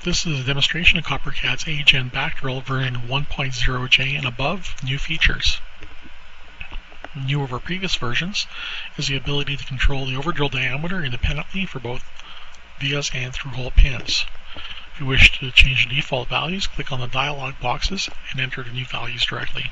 This is a demonstration of CopperCAD's AGEN backdrill version 1.0J and above, new features. New over previous versions is the ability to control the overdrill diameter independently for both vias and through-hole pins. If you wish to change the default values, click on the dialog boxes and enter the new values directly.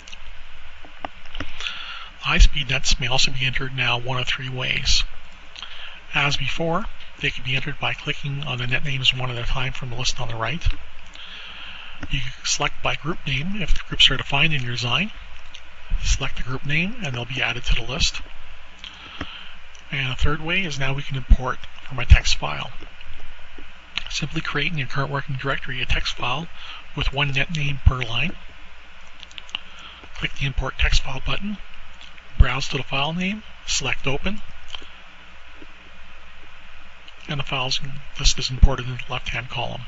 High-speed nets may also be entered now one of three ways. As before, they can be entered by clicking on the net names one at a time from the list on the right. You can select by group name if the groups are defined in your design. Select the group name and they'll be added to the list. And a third way is now we can import from a text file. Simply create in your current working directory a text file with one net name per line. Click the Import Text File button, browse to the file name, select Open, and the files list is imported in the left-hand column.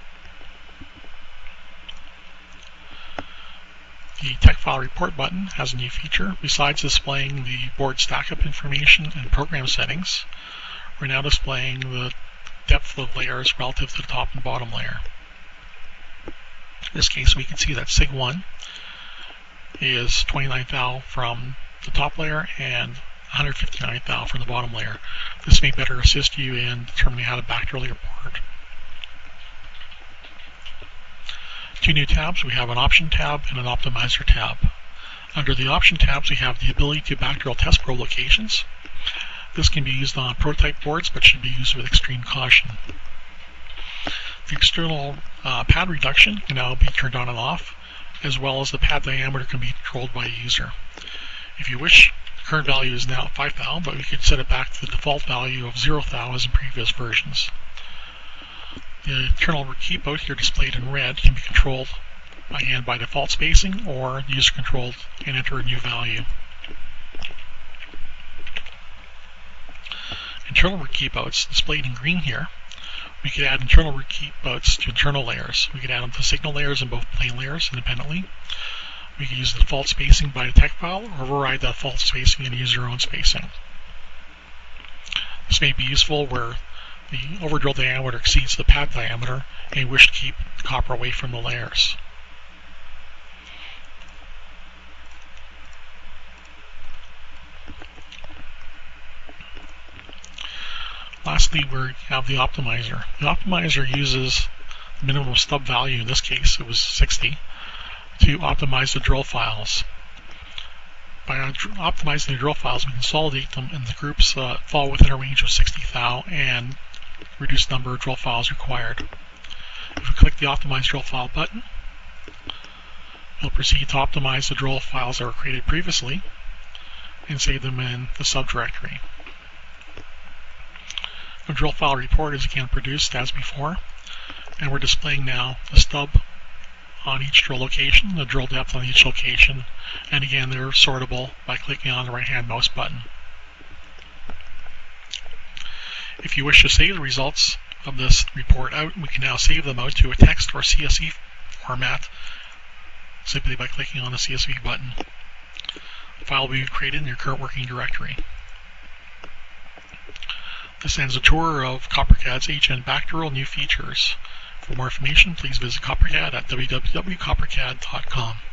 The Text File Report button has a new feature. Besides displaying the board stack-up information and program settings, we're now displaying the depth of layers relative to the top and bottom layer. In this case, we can see that SIG1 is 29 thou from the top layer and 159 thou from the bottom layer. This may better assist you in determining how to backdrill your board. Two new tabs. We have an Option tab and an Optimizer tab. Under the Option tabs, we have the ability to backdrill test probe locations. This can be used on prototype boards, but should be used with extreme caution. The external pad reduction can now be turned on and off, as well as the pad diameter can be controlled by a user. If you wish, the current value is now 5 thou, but we could set it back to the default value of 0 thou as in previous versions. The internal keep out here displayed in red can be controlled by hand by default spacing or user controlled and enter a new value. Internal keep outs displayed in green here. We could add internal keep outs to internal layers. We could add them to signal layers and both plane layers independently. We could use the default spacing by the text file or override that default spacing and use your own spacing. This may be useful where the overdrill diameter exceeds the pad diameter and you wish to keep the copper away from the layers. Lastly, we have the Optimizer. The Optimizer uses the minimum stub value, in this case it was 60, to optimize the drill files. By optimizing the drill files, we consolidate them and the groups fall within a range of 60 thou and reduce the number of drill files required. If we click the Optimize Drill File button, we'll proceed to optimize the drill files that were created previously and save them in the subdirectory. The drill file report is again produced as before, and we're displaying now the stub on each drill location, the drill depth on each location, and again they're sortable by clicking on the right-hand mouse button. If you wish to save the results of this report out, we can now save them out to a text or CSV format simply by clicking on the CSV button. The file will be created in your current working directory. This ends a tour of CopperCAD's AGEN backdrill new features. For more information, please visit CopperCAD at www.coppercad.com.